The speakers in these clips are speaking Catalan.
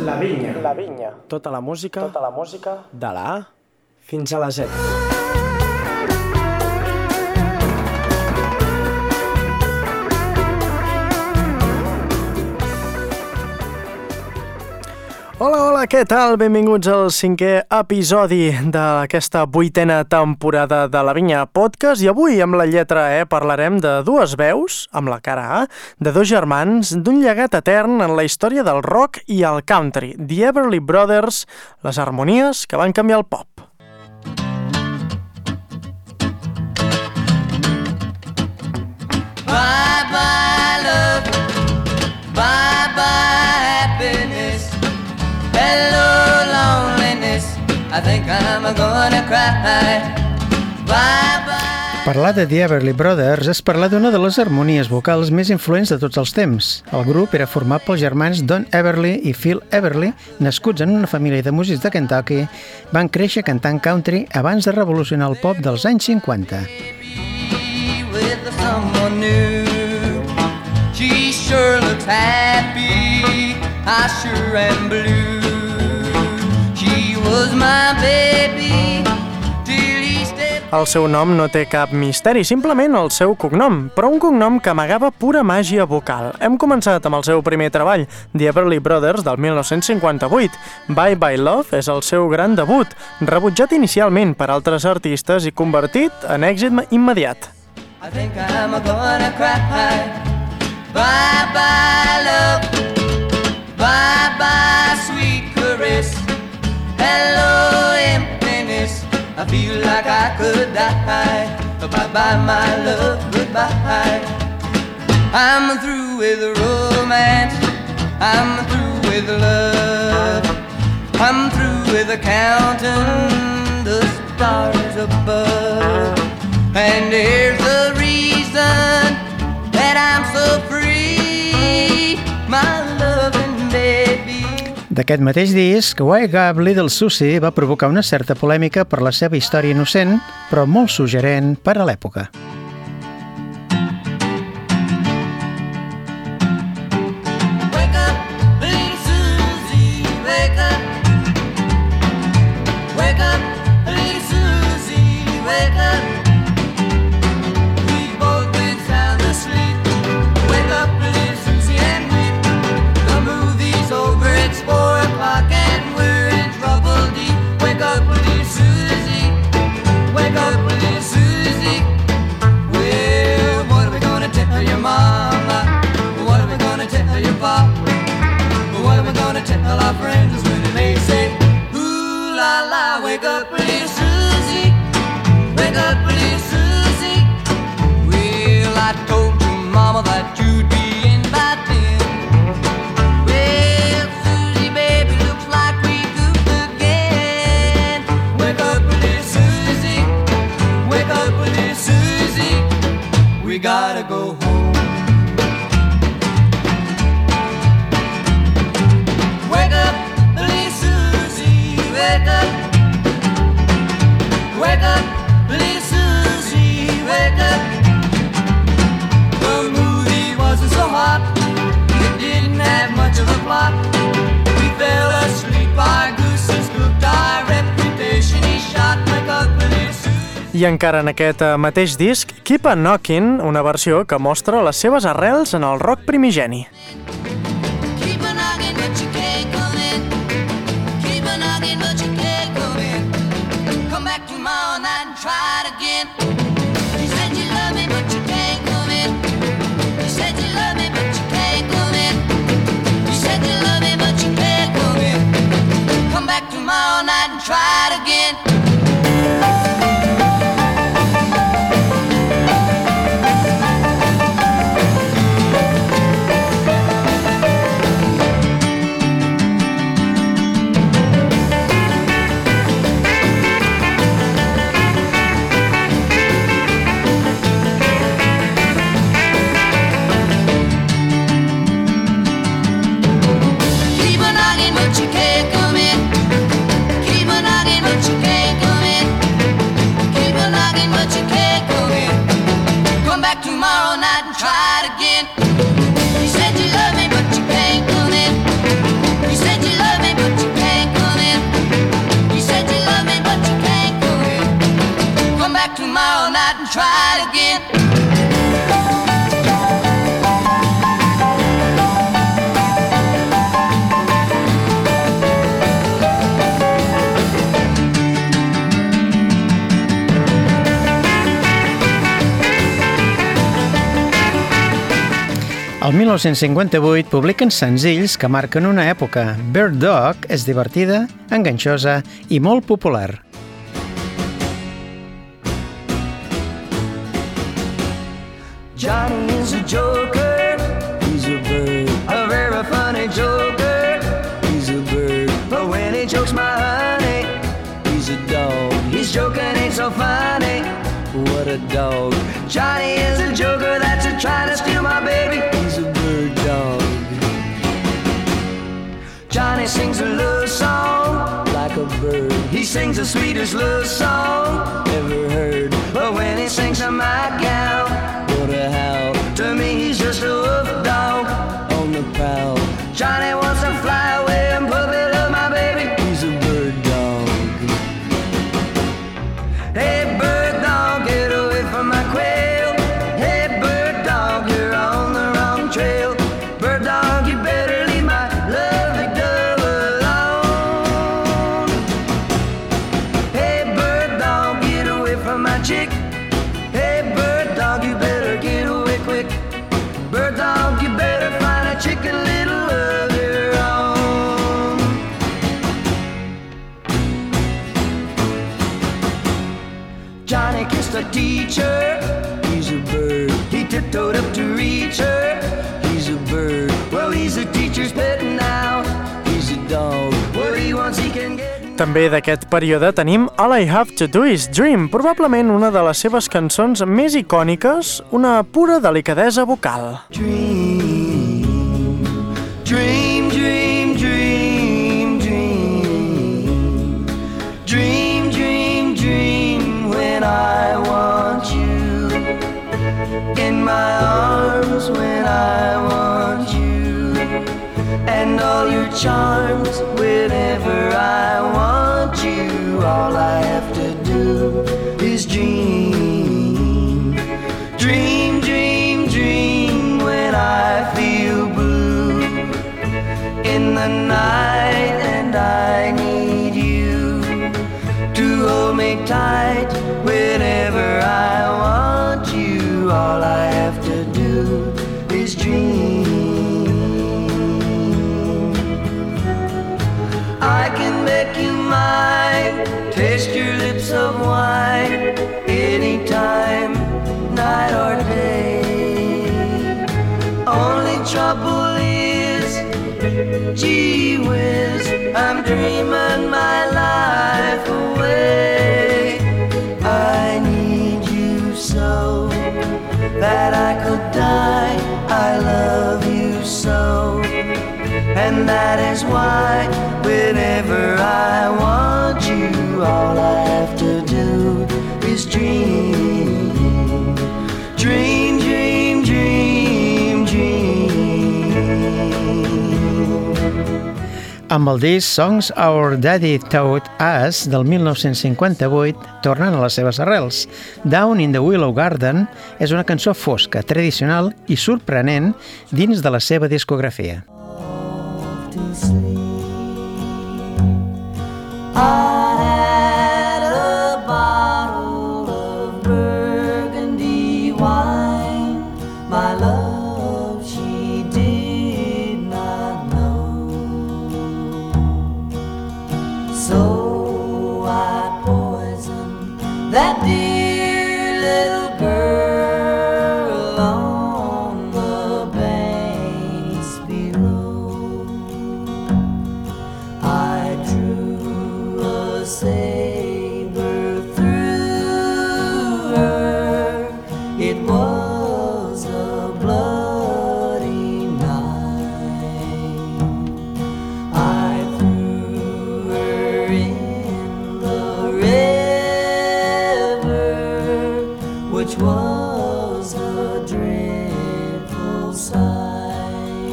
La Vinya. La Vinya. Tota la música De la A fins a la Z. Hola, què tal? Benvinguts al 5è episodi d'aquesta 8a temporada de La Vinya Podcast i avui amb la lletra E parlarem de dues veus, amb la cara A, de dos germans, d'un llegat etern en la història del rock i el country, The Everly Brothers, les harmonies que van canviar el pop. Bye bye love, bye bye happiness. Hello, loneliness, I think I'm gonna cry. Bye-bye. Parlar de The Everly Brothers és parlar d'una de les harmonies vocals més influents de tots els temps. El grup era format pels germans Don Everly i Phil Everly, nascuts en una família de músics de Kentucky, van créixer cantant country abans de revolucionar el pop dels anys 50. With someone new, she sure looks happy, I sure am blue. Was my baby till he stepped... El seu nom no té cap misteri, simplement el seu cognom, però un cognom que amagava pura màgia vocal. Hem començat amb el seu primer treball, The Everly Brothers, del 1958. Bye Bye Love és el seu gran debut, rebutjat inicialment per altres artistes i convertit en èxit immediat. I think I'm gonna cry. Bye bye love, bye bye sweet caress. Hello, emptiness, I feel like I could die. Bye-bye, my love, goodbye. I'm through with romance, I'm through with love, I'm through with counting the stars above. And here's the reason that I'm so free, my loving baby. D'aquest mateix disc, Wake Up Little Susie va provocar una certa polèmica per la seva història innocent, però molt suggerent per a l'època. Wake up, little Susie, wake up. Wake up, little Susie, wake up. We've both been sound asleep. Wake up, little Susie, and weep. The movie's over, it's 4 o'clock and we're in trouble deep. Wake up, little Susie. Wake up, little Susie. Well, what are we gonna tell your mama? What are we gonna tell your papa? What are we gonna tell our friends when they say, ooh la la, wake up, little Susie. Wake up, little Susie. Well, I told your mama that you'd be in by 10. Well, Susie, baby, looks like we goofed again. Wake up, little Susie. Wake up, little Susie. We gotta go home. Wake up, little Susie. Wake up. Wake up, little Susie. Wake up. The movie wasn't so hot. It didn't have much of a plot. We fell asleep, our goose is cooked, our reputation is shot. Wake up, little Susie. I encara en aquest mateix disc, Keep a Knockin', una versió que mostra les seves arrels en el rock primigeni. Keep a knocking, but you can't come in. Keep a knocking, but you can't come in. Come back tomorrow night and try it again. You said you love me, but you can't come in. You said you love me, but you can't come in. You said you love me, but you can't come in. Come back tomorrow night and try it again. Keep a knocking, but you can't come in. Keep a knocking, but you can't come in. Keep a knocking, but you can't come in. Come back tomorrow night and try it again. You said you love me, but you can't come in. You said you love me. El 1958 publiquen senzills que marquen una època. Bird Dog és divertida, enganxosa i molt popular. Johnny is a joker, he's a bird, a very funny joker, he's a bird. But when he jokes my honey, he's a dog. His joking ain't so funny, what a dog. Johnny is a joker that's a trying to steal my baby, he's a bird dog. Johnny sings a love song like a bird. He sings the sweetest love song ever heard. But when he sings to my gal, what a howl. To me he's just a wolf dog on the prowl. Johnny wants to fly away and puppy love my baby, he's a bird dog. Hey bird dog, get away from my quail. Hey bird dog, you're on the wrong trail. Bird dog, you better leave my lovely dove alone. Hey bird dog, get away from my chick. Hey bird dog, you better get away quick. Bird dog, you better find a chicken little of your own. Johnny kissed a teacher, he's a bird. He tiptoed up to reach her, he's a bird. Well, he's a teacher's pet now, he's a dog. What he wants he can get. També d'aquest període tenim All I Have to Do Is Dream, probablement una de les seves cançons més icòniques, una pura delicadesa vocal. Dream, dream, dream, dream, dream. Dream, dream, dream when I want you. In my arms when I want you. And all your charms whenever I want you. All I have to do is dream. Dream, dream, dream when I feel blue in the night and I need you to hold me tight whenever I want you. All I have to do is dream. I can make you mine, taste your lips of wine, anytime, night or day. Only trouble is, gee whiz, I'm dreaming my life away. I need you so that I could die, I love you so. And that is why whenever I want you, all I have to do is dream. Dream, dream, dream, dream. Amb el disc Songs Our Daddy Taught Us del 1958, tornen a les seves arrels. Down in the Willow Garden és una cançó fosca, tradicional i sorprenent dins de la seva discografia. I had a bottle of burgundy wine. My love, she did not know. So I poisoned that dear little girl on the banks below. I drew a saber through her. It was a bloody night. I threw her in the river, which was a dreadful sight.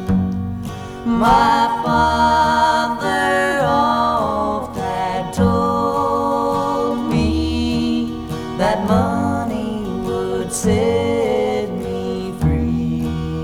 My father oft had told me that money would set me free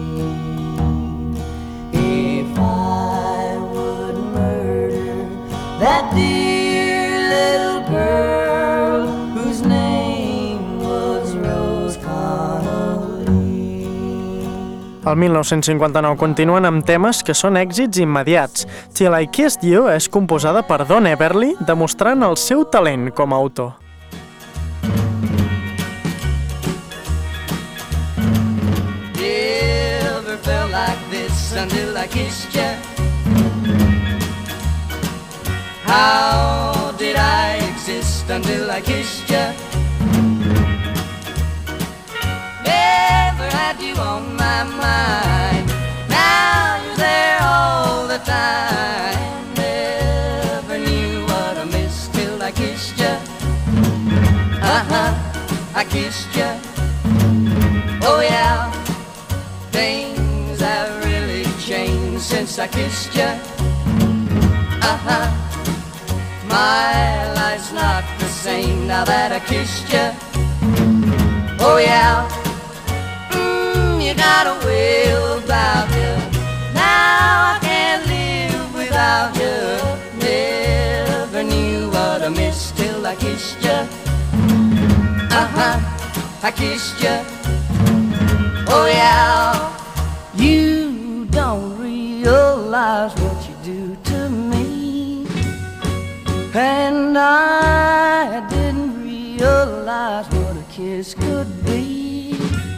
if I would murder that dear little girl whose name was Rose Connolly. El 1959 continuen amb temes que són èxits immediats. Till I Kissed You és composada per Don Everly, demostrant el seu talent com a autor. Never felt like this until I kissed you. How did I exist until I kissed you? Never had you on my mind. Now you're there all the time. Never knew what I missed till I kissed you. I kissed you. Oh yeah, things have really changed since I kissed you. My life's not the same now that I kissed you. Oh yeah, you got a way about you. Now I can't live without you. Never knew what I missed till I kissed you. I kissed you. Oh yeah, you don't realize what you do to me, and I didn't realize what a kiss could be.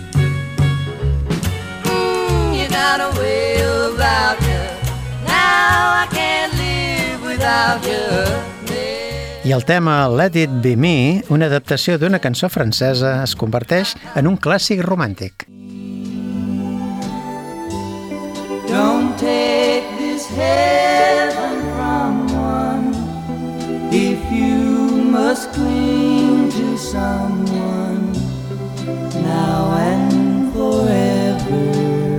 You got a way about you. Now I can't live without you. I el tema Let It Be Me, una adaptació d'una cançó francesa, es converteix en un clàssic romàntic. Don't take this heaven from one if you must cling to someone now and forever.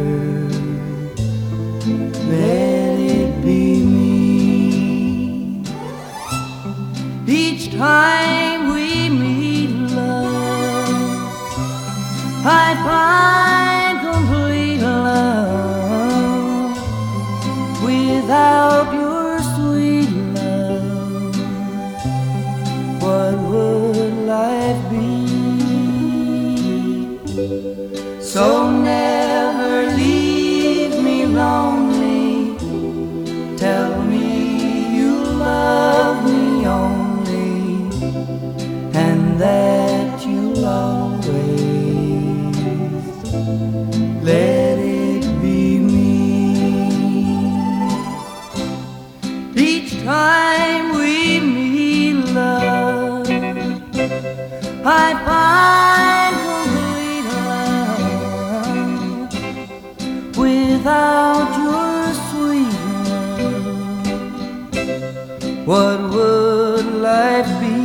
Let it be me. Each time we meet, love, I find complete love. Without your sweet love, what would life be? So never leave me lonely. Tell me you love me only, and that you'll always let it be me. Each time we meet, love, I find complete love. Without your sweet love, what would life be?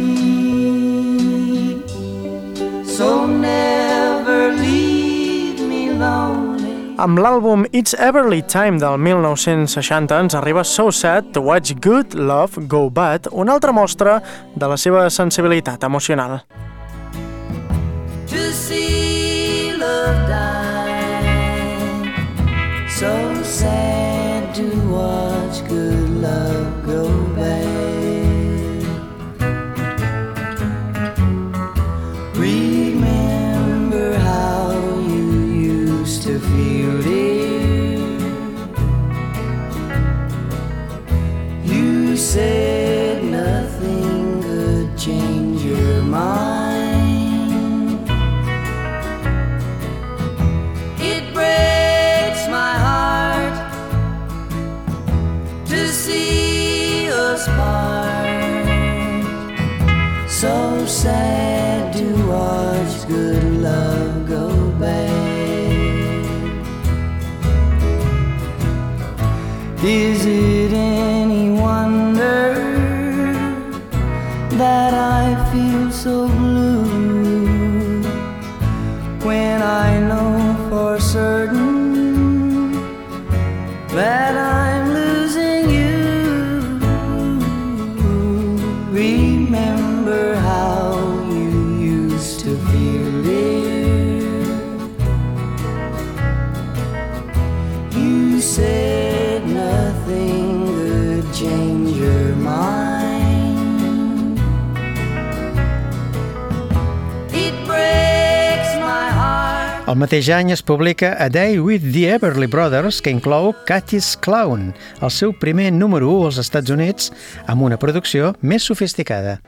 So never leave me lonely. Amb l'àlbum It's Everly Time del 1960 ens arriba So Sad to Watch Good Love Go Bad, una altra mostra de la seva sensibilitat emocional. To see love die, so sad to watch good love go bad. Remember how you used to feel, dear. You said nothing could change your mind. It breaks my heart to see us part. So sad to watch good love go bad. Is it any wonder that I feel so blue when I know for certain that I'm losing you? Remember how you used to feel, dear. You said nothing could change your mind. El mateix any es publica A Day with the Everly Brothers, que inclou Cathy's Clown, el seu primer número 1 als Estats Units, amb una producció més sofisticada.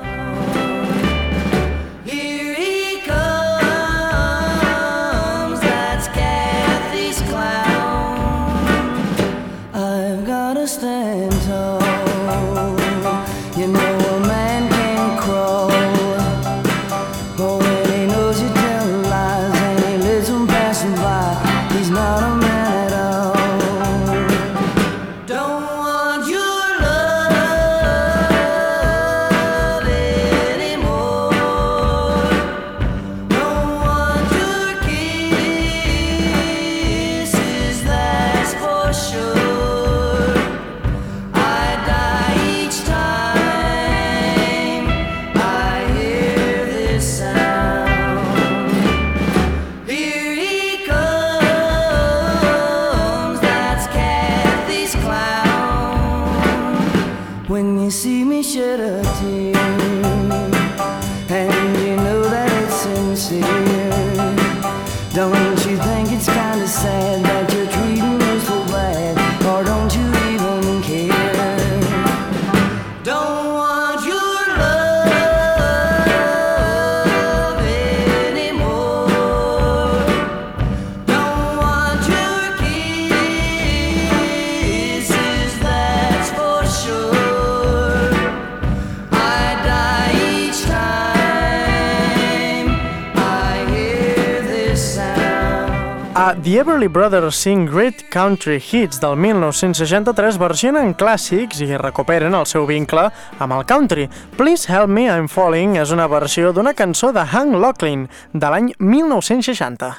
The Everly Brothers Sing Great Country Hits del 1963 versionen clàssics i recuperen el seu vincle amb el country. Please Help Me, I'm Falling és una versió d'una cançó de Hank Locklin de l'any 1960.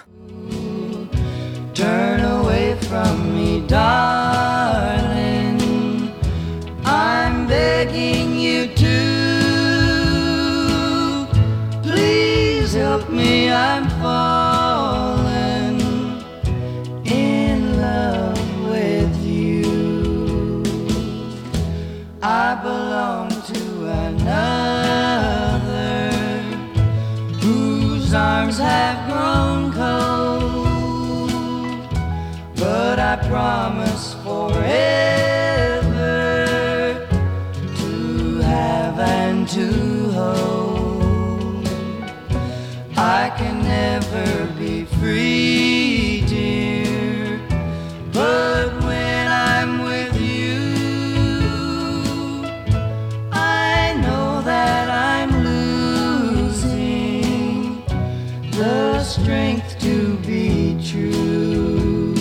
Turn away from me, darling, I'm begging you to. Please help me, I'm falling in love with you. I belong to another whose arms have grown cold, but I promise forever to have and to hold. I can never be free, dear, but when I'm with you, I know that I'm losing the strength to be true.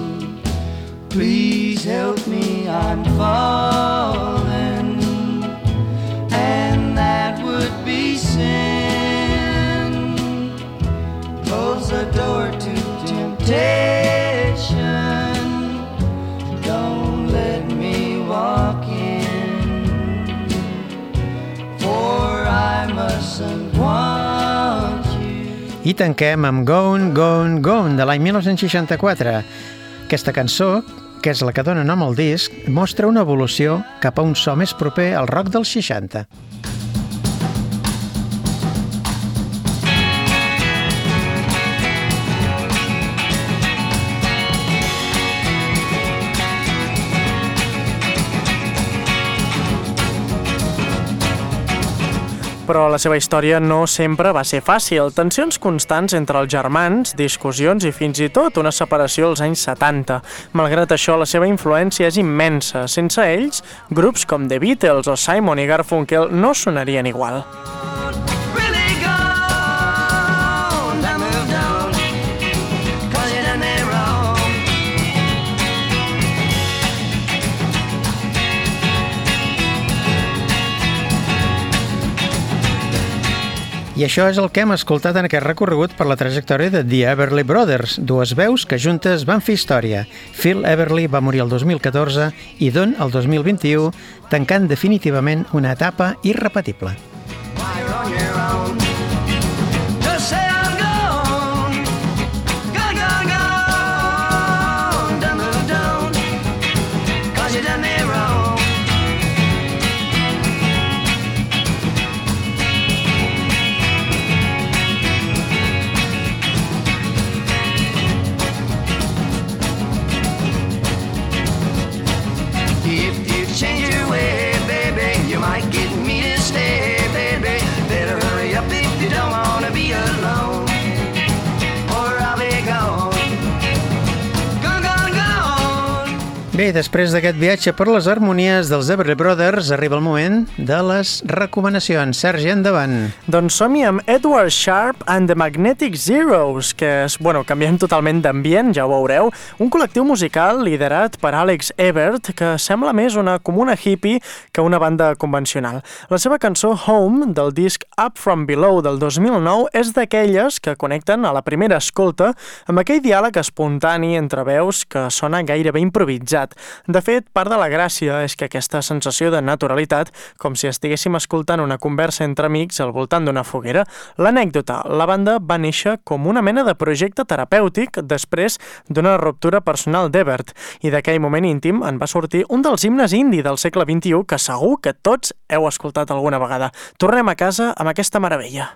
Please help me, I'm falling, and that would be sin. Close the door to temptation, don't let me walk in, for I mustn't want you. I tanquem amb Gone, Gone, Gone, de l'any 1964. Aquesta cançó, que és la que dona nom al disc, mostra una evolució cap a un so més proper al rock dels 60. Però la seva història no sempre va ser fàcil. Tensions constants entre els germans, discussions i fins i tot una separació als anys 70. Malgrat això, la seva influència és immensa. Sense ells, grups com The Beatles o Simon i Garfunkel no sonarien igual. I això és el que hem escoltat en aquest recorregut per la trajectòria de The Everly Brothers, dues veus que juntes van fer història. Phil Everly va morir el 2014 i Don el 2021, tancant definitivament una etapa irrepetible. If you change your way, baby, you might get me to stay, baby. Better hurry up if you don't wanna be alone, or I'll be gone. Gone, gone, gone. Bé, després d'aquest viatge per les harmonies dels Everly Brothers, arriba el moment de les recomanacions. Sergi, endavant. Doncs som-hi amb Edward Sharpe and the Magnetic Zeros, que és, canviem totalment d'ambient, ja ho veureu, un col·lectiu musical liderat per Alex Ebert, que sembla més una comuna hippie que una banda convencional. La seva cançó Home, del disc Up From Below del 2009, és d'aquelles que connecten a la primera escolta amb aquell diàleg espontani entre veus que sona gairebé improvisat. De fet, part de la gràcia és que aquesta sensació de naturalitat, com si estiguéssim escoltant una conversa entre amics al voltant d'una foguera. L'anècdota, la banda va néixer com una mena de projecte terapèutic després d'una ruptura personal d'Ebert, i d'aquell moment íntim en va sortir un dels himnes indi del segle XXI que segur que tots heu escoltat alguna vegada. Tornem a casa amb aquesta meravella.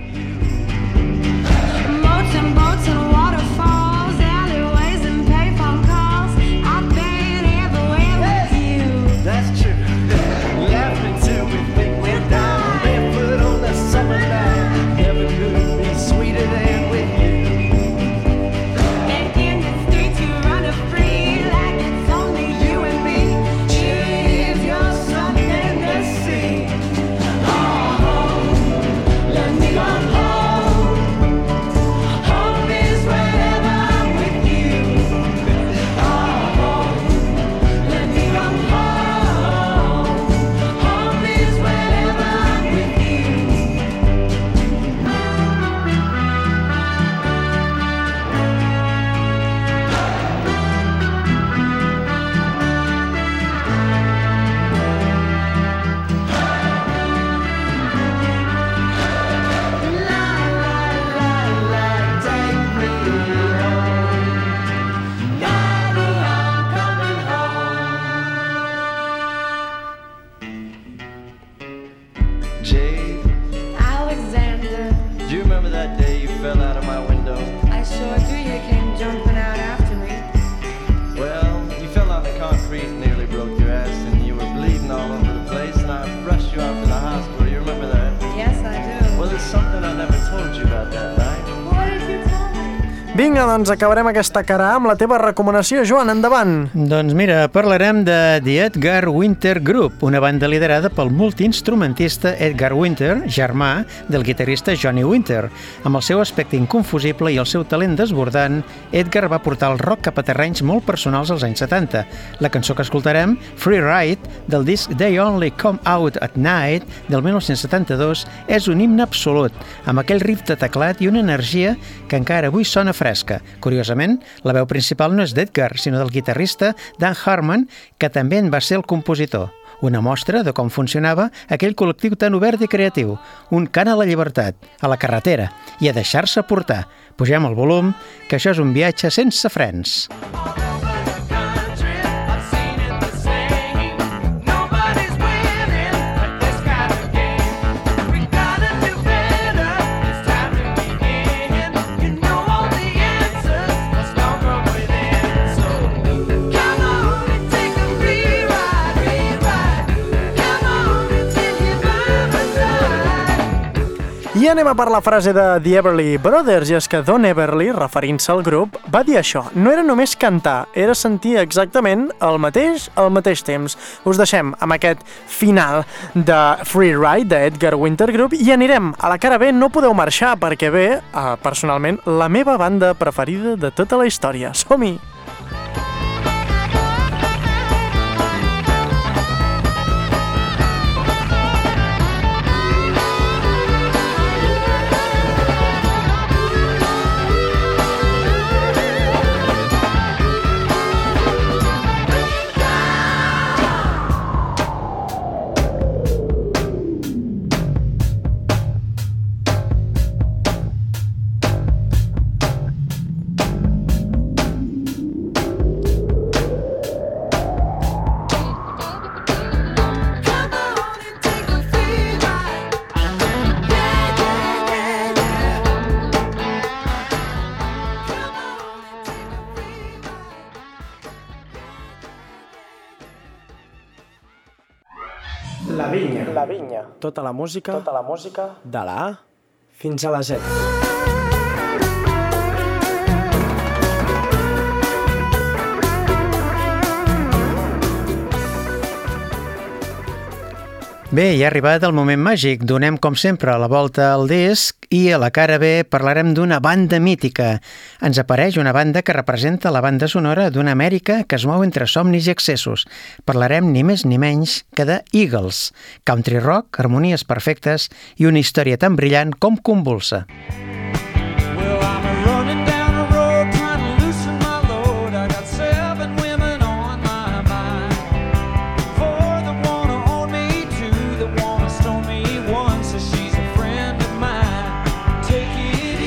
Vinga, doncs acabarem aquesta cara amb la teva recomanació, Joan, endavant. Doncs mira, parlarem de The Edgar Winter Group, una banda liderada pel multiinstrumentista Edgar Winter, germà del guitarrista Johnny Winter. Amb el seu aspecte inconfusible i el seu talent desbordant, Edgar va portar el rock cap a terrenys molt personals als anys 70. La cançó que escoltarem, Free Ride, del disc They Only Come Out at Night, del 1972, és un himne absolut, amb aquell riff de teclat i una energia que encara avui sona fresca. Curiosament, la veu principal no és d'Edgar, sinó del guitarrista Dan Harmon, que també en va ser el compositor. Una mostra de com funcionava aquell col·lectiu tan obert i creatiu. Un cant a la llibertat, a la carretera i a deixar-se portar. Pugem el volum, que això és un viatge sense frens. I anem a per la frase de The Everly Brothers, i és que Don Everly, referint-se al grup, va dir això. No era només cantar, era sentir exactament el mateix al mateix temps. Us deixem amb aquest final de Free Ride d'Edgar Winter Group i anirem a la cara B. No podeu marxar perquè ve, personalment, la meva banda preferida de tota la història. Som-hi! La Vinya. La Vinya. Tota la música De la A fins a la Z. Bé, ja ha arribat el moment màgic. Donem, com sempre, la volta al disc i a la cara B parlarem d'una banda mítica. Ens apareix una banda que representa la banda sonora d'una Amèrica que es mou entre somnis i excessos. Parlarem ni més ni menys que de Eagles. Country rock, harmonies perfectes i una història tan brillant com convulsa. Well, I'm running down a road trying to loosen my load. I got 7 women on my mind. 4 that wanna own me, 2 that wanna stone me. 1 says she's a friend of mine. Take it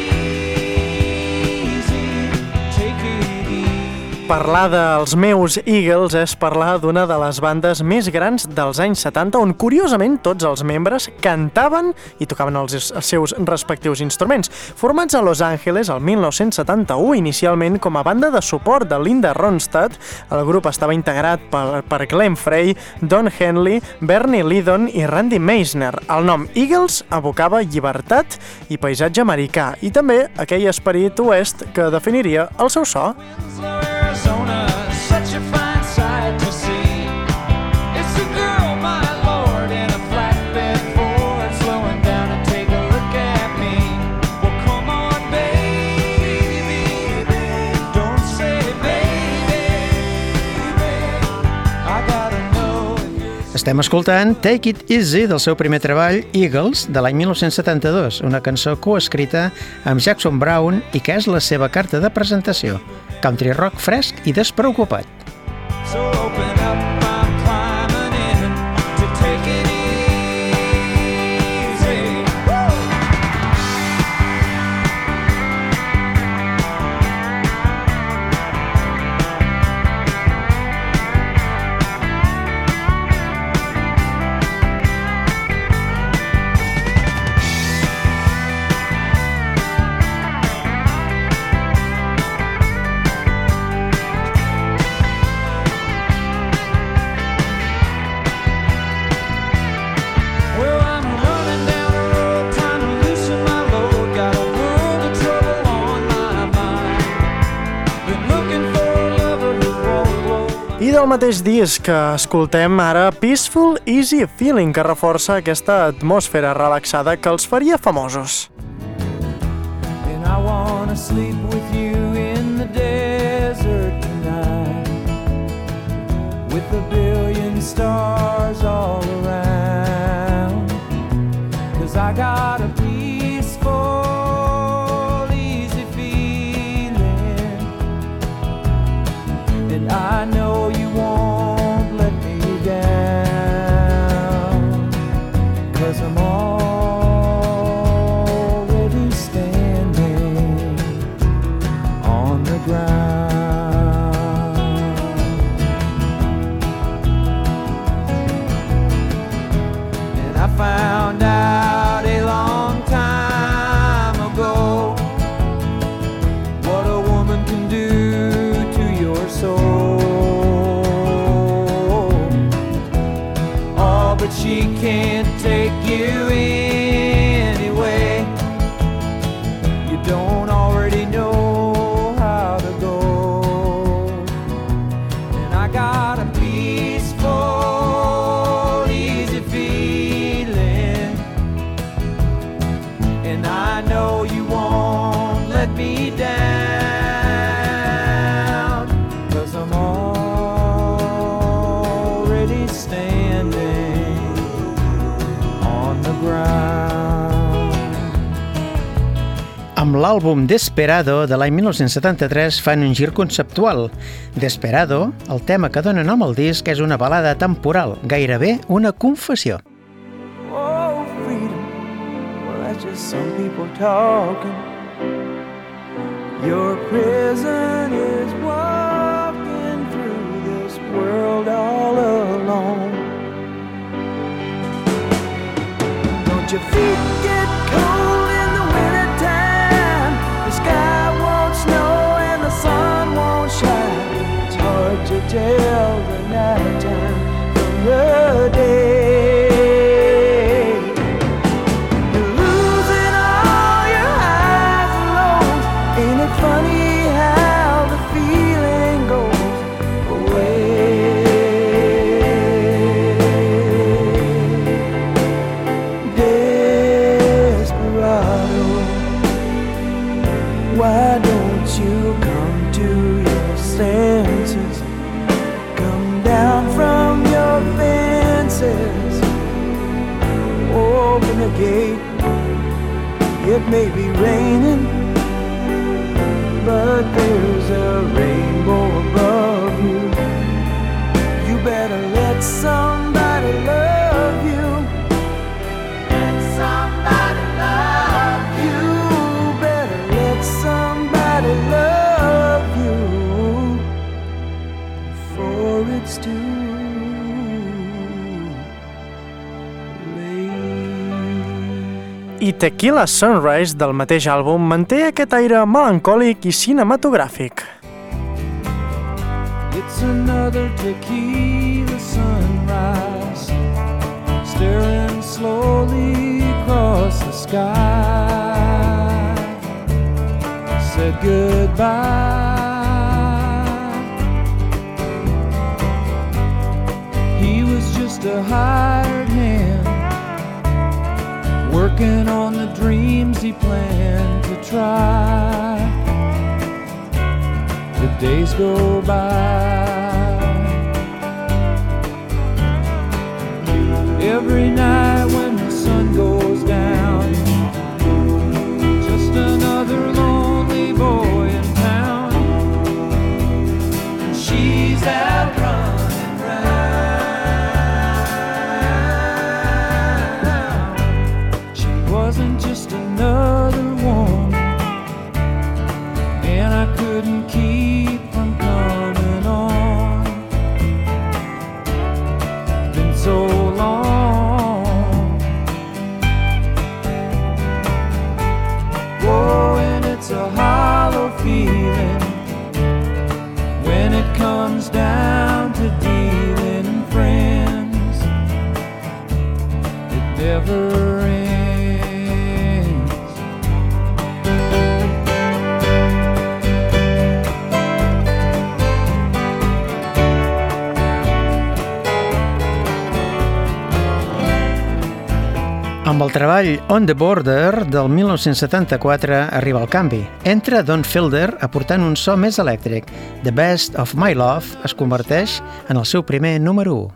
easy, take it easy. Parlar dels meus Eagles és parlar d'una de les bandes més grans dels anys 70, on curiosament tots els membres cantaven i tocaven els seus respectius instruments. Formats a Los Angeles el 1971, inicialment com a banda de suport de Linda Ronstadt, el grup estava integrat per Glenn Frey, Don Henley, Bernie Leadon i Randy Meisner. El nom Eagles evocava llibertat i paisatge americà i també aquell esperit oest que definiria el seu so. Arizona, such a fine sight to see. It's a girl, my lord, in a flatbed Ford, slowing down to take a look at me. Well, come on, baby, don't say baby, I gotta know. Estem escoltant Take It Easy del seu primer treball, Eagles, de l'any 1972, una cançó coescrita amb Jackson Browne i que és la seva carta de presentació. Country rock fresc i despreocupat. So open up, I'm climbing in to take it easy. Well, I'm running down the road trying to loosen my load. Got a world of trouble on my mind. Been looking for a lover who won't blow. I del mateix disc que escoltem ara Peaceful Easy Feeling, que reforça aquesta atmosfera relaxada que els faria famosos. And I wanna sleep with you in the desert tonight, with a billion stars all around. 'Cause I got a peaceful, easy feeling, and I know you won't let me down, 'cause I'm already standing on the ground. And I found out a long time ago what a woman can do to your soul. Oh, but she can't take you anyway. You don't already know how to go. And I got a peaceful, easy feeling, and I know you won't let me down, 'cause I'm already standing on the ground. Amb l'àlbum Desperado de l'any 1973 fan un gir conceptual. Desperado, el tema que dona nom al disc, és una balada temporal, gairebé una confessió. Oh, freedom, well, that's just some people talking. Your prison is walking through this world all alone. Don't your feet get cold in the wintertime? The sky won't snow and the sun won't shine. It's hard to tell the nighttime from the day. the gate. It may be raining, but there's a rainbow above you. You better let somebody love you. Let somebody love you. Better let somebody love you before it's too I Tequila Sunrise del mateix àlbum manté aquest aire melancòlic i cinematogràfic. It's another tequila sunrise, staring slowly across the sky. Said goodbye. He was just a hired hand, working on the dreams he planned to try. The days go by. Every night when the sun goes down, just another lonely boy in town, and she's out running round. She wasn't just another woman, and I couldn't keep from coming on. It's been so long. Whoa, and it's a hollow feeling when it comes down to dealing in friends. It never ends. Amb el treball On the Border del 1974 arriba el canvi. Entra Don Felder aportant un so més elèctric. The Best of My Love es converteix en el seu primer número 1.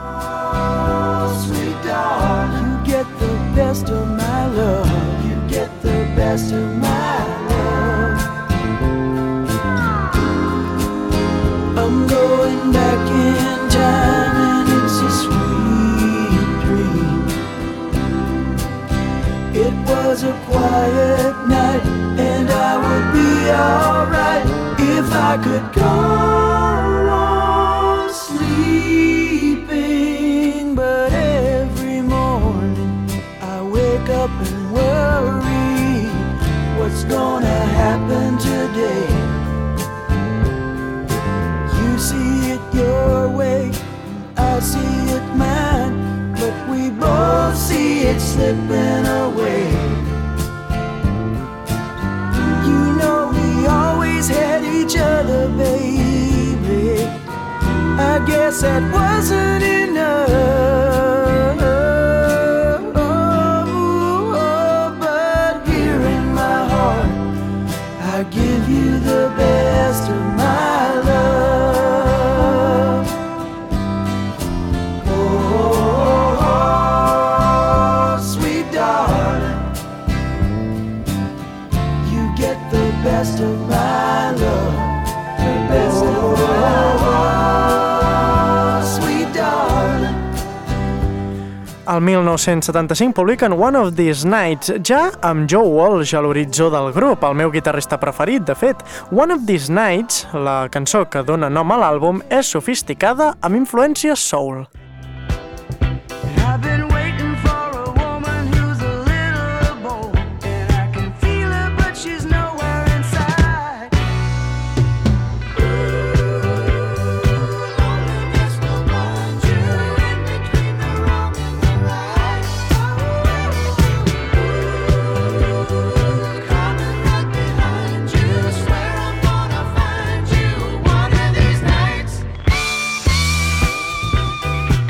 Sweet darling, you get the best of my love. You get the best of my love. I'm going back in time and it's a sweet dream. It was a quiet night and I would be alright if I could go on sleeping. But every morning I wake up and worry what's gonna happen today. You see it your way, I see it mine, but we both see it slipping away. You know we always had each other, baby. I guess that wasn't enough. But here in my heart, I give you the best of my love. Oh, sweet darling, you get the best of my love. The best of my love, sweet darling. El 1975 publiquen One of These Nights, ja amb Joe Walsh a l'horitzó del grup, el meu guitarrista preferit, de fet. One of These Nights, la cançó que dona nom a l'àlbum, és sofisticada amb influències soul. I've been waiting for a woman who's a little bold, and I can feel her, but she's nowhere inside. Loneliness will blind you in between the wrong and the right. Coming right behind you, swear I'm gonna find you one of these nights.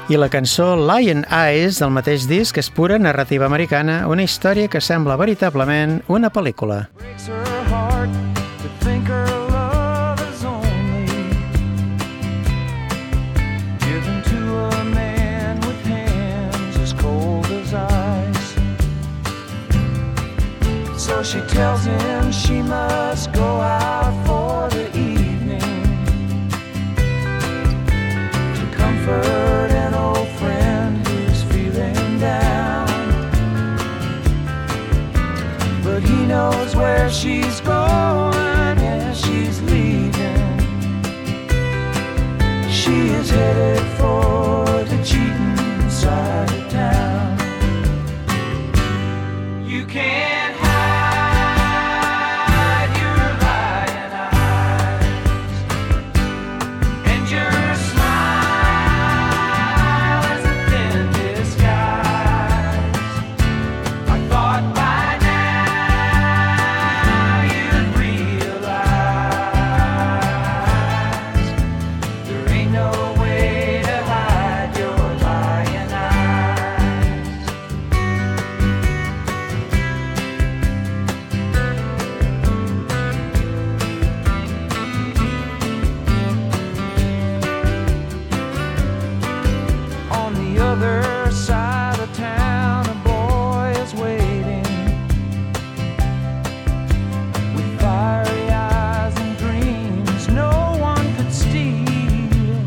I la cançó Lion Eyes del mateix disc és pura narrativa americana, una història que sembla veritablement una pel·lícula. Breaks her heart to think her love is only given to a man with hands as cold as ice. So she tells him she must go out for the evening to comfort an old friend who's feeling down. But he knows where she's going as she's leaving. She is headed for the cheating side of town. You can't hide your lying eyes, and your smile is a thin disguise. I thought by now you'd realize there ain't no way to hide your lying eyes. On the other side of town, a boy is waiting with fiery eyes and dreams no one could steal.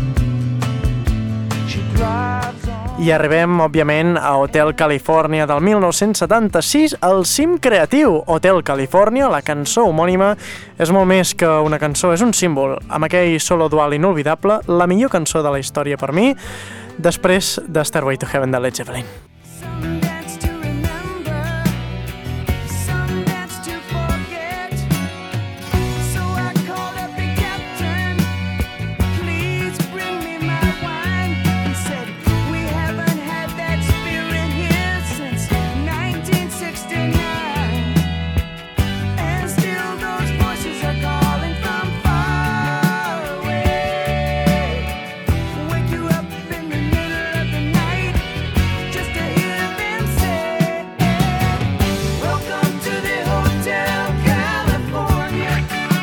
She drives on. I arribem, òbviament, a Hotel California del 1976, el cim creatiu. Hotel California, la cançó homònima, és molt més que una cançó, és un símbol. Amb aquell solo dual inolvidable, la millor cançó de la història per mi, després de Stairway to Heaven de Led Zeppelin. Some dance to remember, some dance to forget. So I called up the captain, please bring me my wine. He said, we haven't had that spirit here since 1969. And still those voices are calling from far away. Wake you up in the middle of the night just to hear them say, welcome to the Hotel California.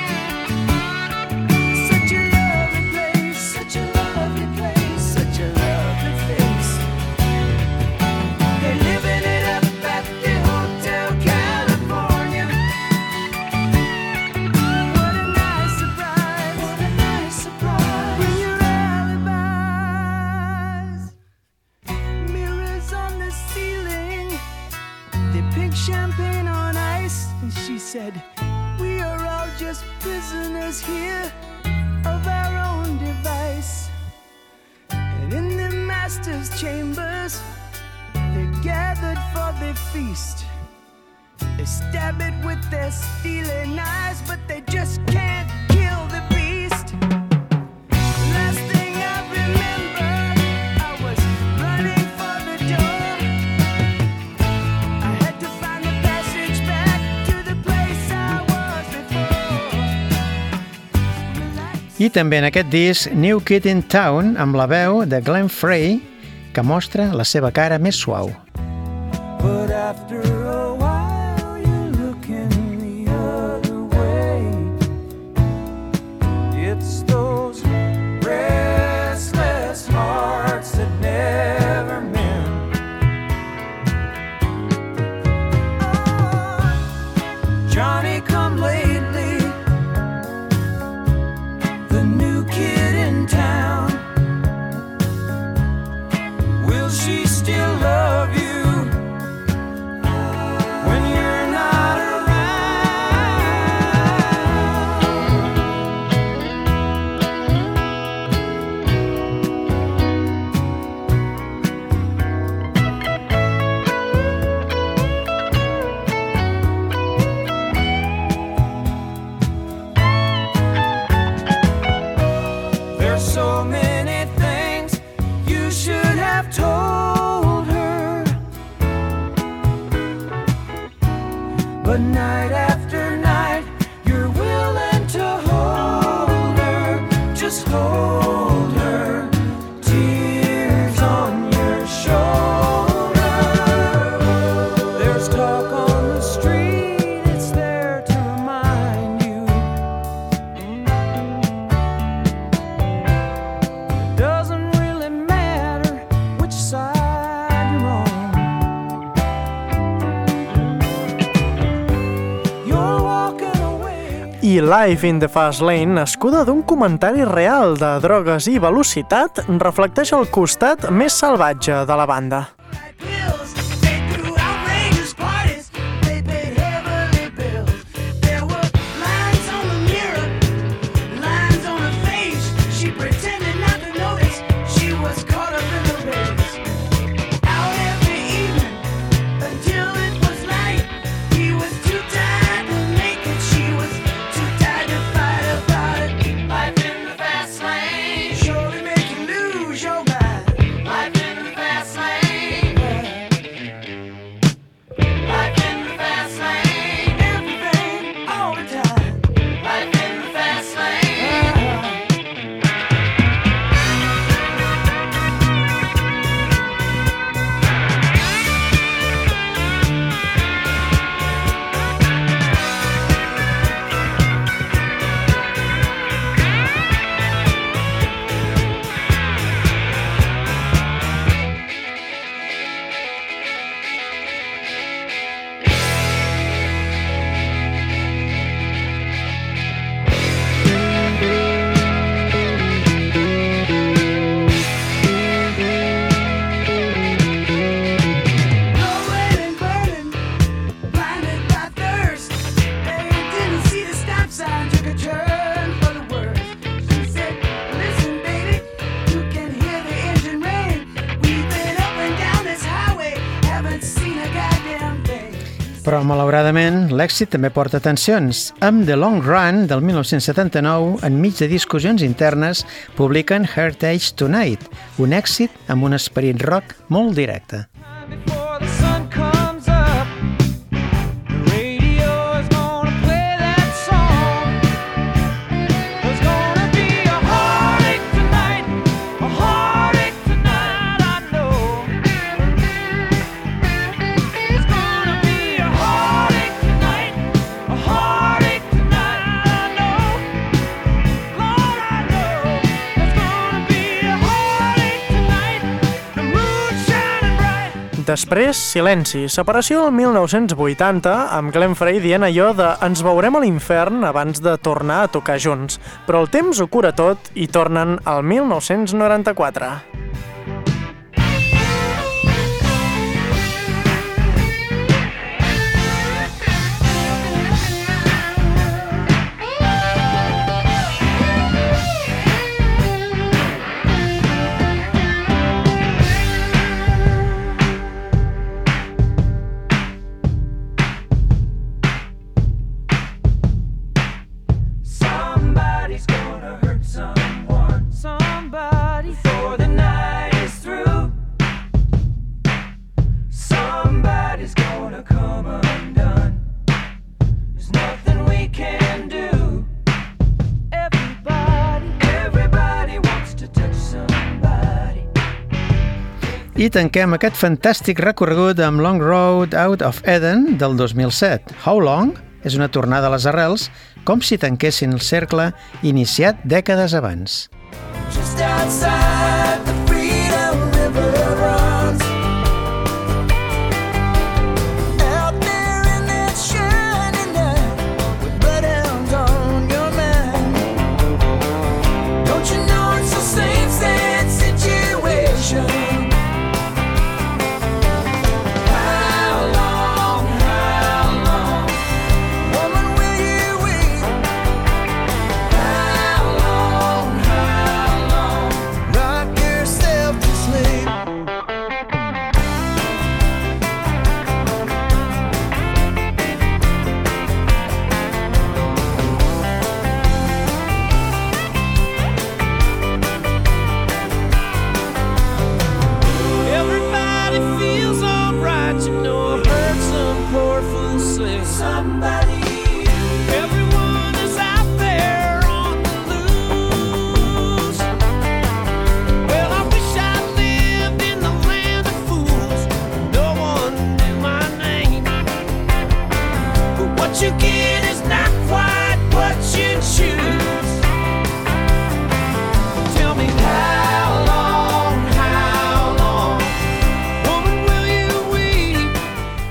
Such a lovely place, such a lovely place, such a lovely face. They're living it up at the Hotel California. What a nice surprise, what a nice surprise. Bring your alibis. Mirrors on the ceiling, they pink champagne on ice. And she said, we are all just prisoners here of our own device. And in the master's chambers, they're gathered for their feast. They stab it with their steely knives, but they just can't kill the beast. Last thing I remember, I was running for the door. I had to find the passage back to the place I was before. Relax. I també en aquest disc, New Kid in Town, amb la veu de Glenn Frey, que mostra la seva cara més suau. But after a while, you're looking the other way. It's those restless hearts that never mend. Oh, Johnny come lately, the new kid in town. Will she still love you when you're not around? There's so many things you should have told her, but night after night you're willing to hold her, just hold her, tears dir Life in the Fast Lane, nascuda d'un comentari real de drogues i velocitat, reflecteix el costat més salvatge de la banda. Pills, they threw outrageous parties. They paid heavily bills. There were lines on the mirror, lines on her face. She pretended not to notice. She was caught up in the race. Out every evening until it was light. He was too tired to make it. She was too tired to fight about it. Life in the fast lane. Surely make you lose your mind. Life in the fast lane. Life in the fast lane. Everything, all the time. Life in the fast lane. Rolling and burning, blinded by thirst. They didn't see the stop sign, took a turn for the worse. She said, listen, baby, you can hear the engine rain. We've been up and down this highway, haven't seen a goddamn thing. Però, malauradament, l'èxit també porta tensions. Amb The Long Run, del 1979, enmig de discussions internes, publiquen Heritage Tonight, un èxit amb un esperit rock molt directe. Before the sun comes up, the radio is gonna play that song. There's gonna be a heartache tonight, I know. There's gonna be a heartache tonight, I know. Lord, I know. There's gonna be a heartache tonight, the moon's shining bright. Després, silenci, separació el 1980, amb Glenn Frey dient allò de «ens veurem a l'infern abans de tornar a tocar junts», però el temps ho cura tot i tornen al 1994. Somebody's gonna hurt someone. Somebody before the night is through. Somebody's gonna come undone. There's nothing we can do. Everybody wants to touch somebody. I tanquem aquest fantàstic recorregut amb Long Road Out of Eden del 2007. How Long és una tornada a les arrels, com si tanquessin el cercle iniciat dècades abans. Just outside the Freedom River runs. Out there in that shining night, with bloodhounds on your mind. Don't you know it's the same sad situation? How long, woman, will you wait? How long, rock yourself to sleep.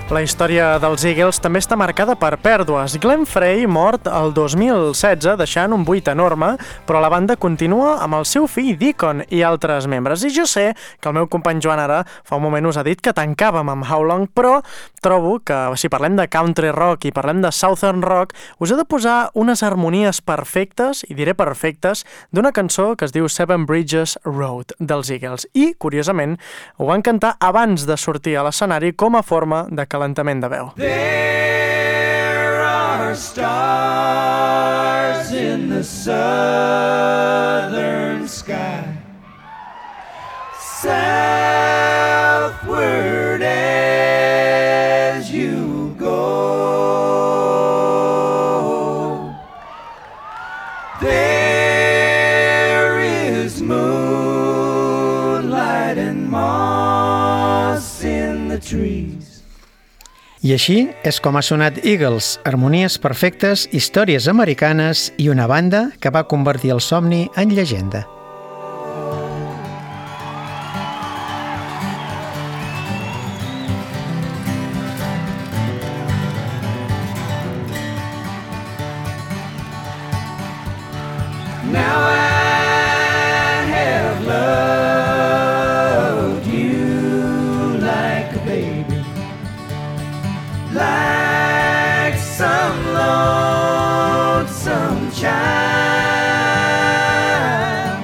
La història dels Eagles també està marcada per pèrdues. Glenn Frey mort el 2016 deixant un buit enorme, però la banda continua amb el seu fill Deacon i altres membres. I jo sé que el meu company Joan ara fa un moment us ha dit que tancàvem amb How Long, però trobo que si parlem de country rock i parlem de southern rock, us he de posar unes harmonies perfectes, i diré perfectes, d'una cançó que es diu Seven Bridges Road dels Eagles. I, curiosament, ho van cantar abans de sortir a l'escenari com a forma de calentament de veu. There are stars in the southern sky, southward as you go. There is moonlight and moss in the trees. I així és com ha sonat Eagles, harmonies perfectes, històries americanes i una banda que va convertir el somni en llegenda. Now I have loved you like a baby, like some lonesome child,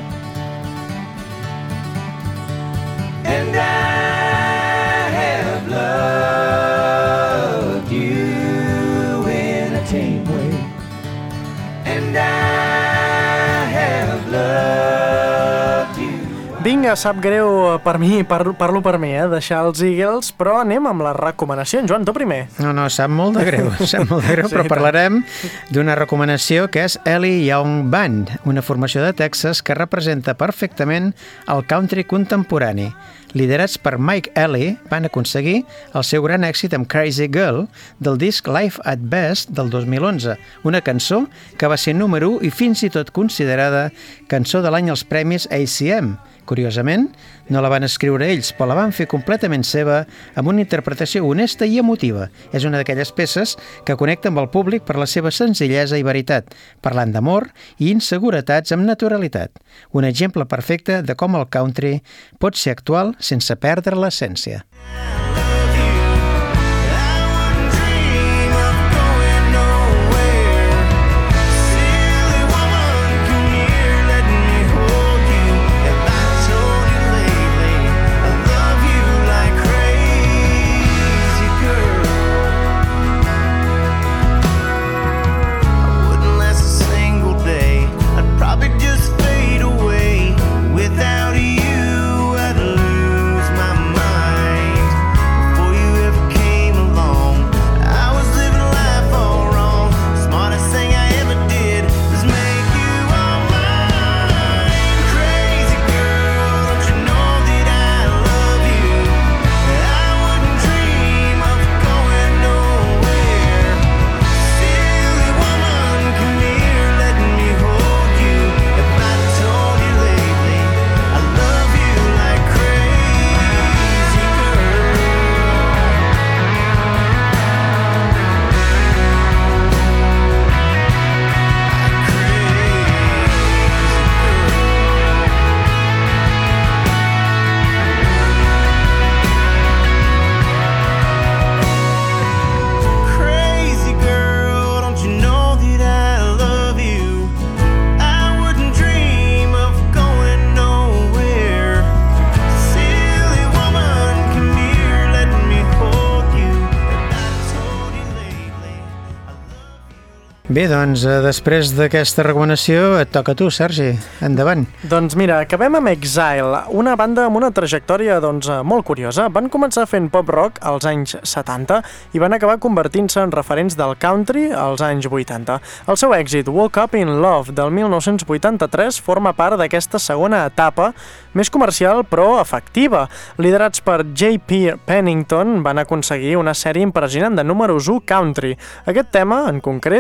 and I have loved you in a tame way, and I have loved you. Vinga, sap greu per mi, parlo per mi, deixar els Eagles, però anem amb les recomanacions. Joan, tu primer. No, sap molt de greu, però parlarem d'una recomanació que és Ellie Young Band, una formació de Texas que representa perfectament el country contemporani. Liderats per Mike Ellie, van aconseguir el seu gran èxit amb Crazy Girl del disc Life at Best del 2011, una cançó que va ser número 1 i fins i tot considerada cançó de l'any als premis ACM. Curiosament, no la van escriure ells, però la van fer completament seva amb una interpretació honesta i emotiva. És una d'aquelles peces que connecta amb el públic per la seva senzillesa i veritat, parlant d'amor i inseguretats amb naturalitat. Un exemple perfecte de com el country pot ser actual sense perdre l'essència. Without you, I'd lose my mind. Bé, doncs, després d'aquesta recomanació et toca a tu, Sergi. Endavant. Doncs mira, acabem amb Exile, una banda amb una trajectòria molt curiosa. Van començar fent pop-rock als anys 70 i van acabar convertint-se en referents del country als anys 80. El seu èxit, Woke Up in Love, del 1983, forma part d'aquesta segona etapa, més comercial però efectiva. Liderats per J.P. Pennington, van aconseguir una sèrie impressionant de números 1 country. Aquest tema, en concret, té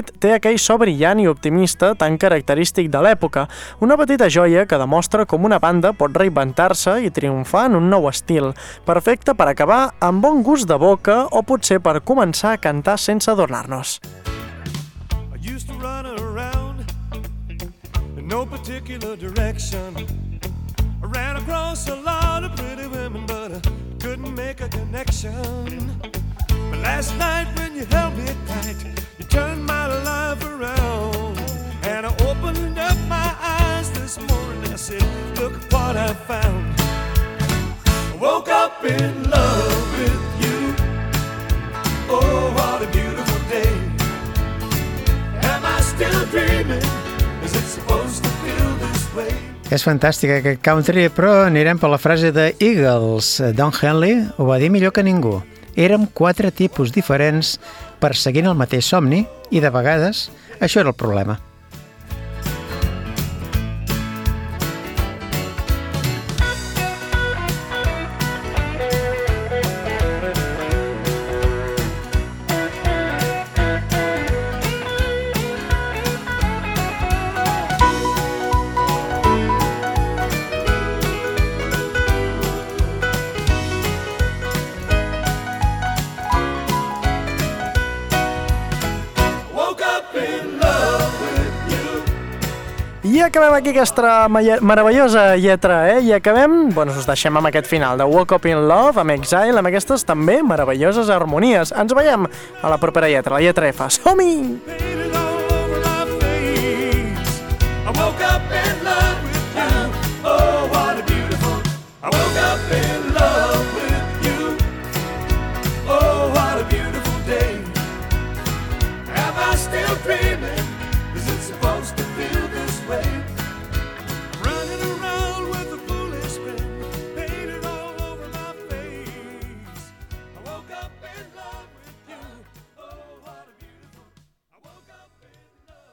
aquell so brillant i optimista tan característic de l'època, una petita joia que demostra com una banda pot reinventar-se i triomfar en un nou estil, perfecte per acabar amb bon gust de boca o potser per començar a cantar sense adornar-nos. I used to run around in no particular direction. I ran across a lot of pretty women, but I couldn't make a connection. But last night when you held me tight, you turned my life around. And I opened up my eyes this morning, I said, look what I found. I woke up in love with you. Oh, what a beautiful day. Am I still dreaming? Is it supposed to feel this way? És fantàstic aquest country, però anirem per la frase de Eagles. Don Henley ho va dir millor que ningú. Érem 4 tipus diferents perseguint el mateix somni i, de vegades, això era el problema. I acabem aquí aquesta meravellosa lletra, I acabem, us deixem amb aquest final de Woke Up in Love, amb Exile, amb aquestes també meravelloses harmonies. Ens veiem a la propera lletra, la lletra F. Som-hi!